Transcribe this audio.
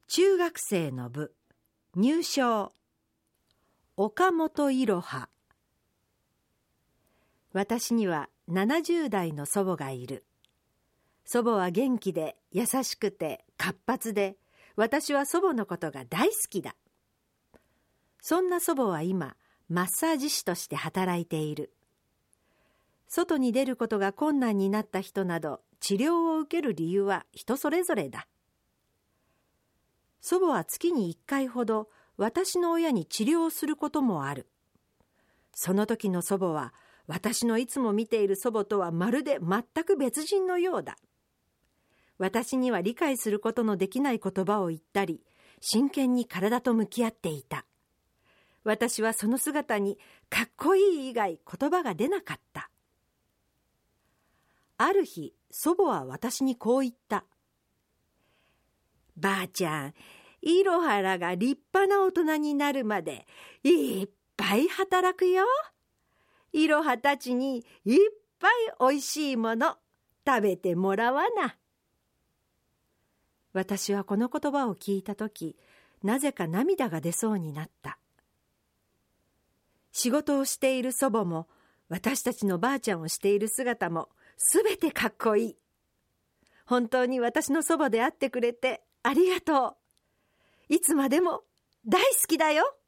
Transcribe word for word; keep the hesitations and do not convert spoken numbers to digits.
中学生の部入賞。岡本いろは。私にはななじゅう代の祖母がいる。祖母は元気で優しくて活発で、私は祖母のことが大好きだ。そんな祖母は今マッサージ師として働いている。外に出ることが困難になった人など、治療を受ける理由は人それぞれだ。祖母は月にいっかいほど私の親に治療をすることもある。その時の祖母は私のいつも見ている祖母とはまるで全く別人のようだ。私には理解することのできない言葉を言ったり、真剣に体と向き合っていた。私はその姿にかっこいい以外言葉が出なかった。ある日、祖母は私にこう言った。ばあちゃん、いろはらが立派な大人になるまでいっぱい働くよ。いろはたちにいっぱいおいしいもの食べてもらわな。私はこの言葉を聞いたとき、なぜか涙が出そうになった。仕事をしている祖母も、私たちのばあちゃんをしている姿も、すべてかっこいい。本当に私のそばであってくれてありがとう。いつまでも大好きだよ。